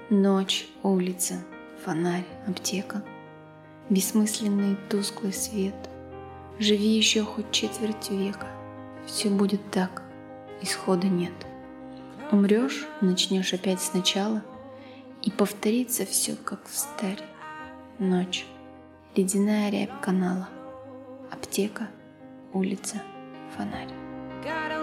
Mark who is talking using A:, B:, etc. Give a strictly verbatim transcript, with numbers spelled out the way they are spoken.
A: Ночь, улица, фонарь, аптека, бессмысленный тусклый свет. Живи еще хоть четверть века, все будет так, исхода нет. Умрешь, начнешь опять сначала, и повторится все, как встарь. Ночь, ледяная рябь канала, аптека, улица, фонарь.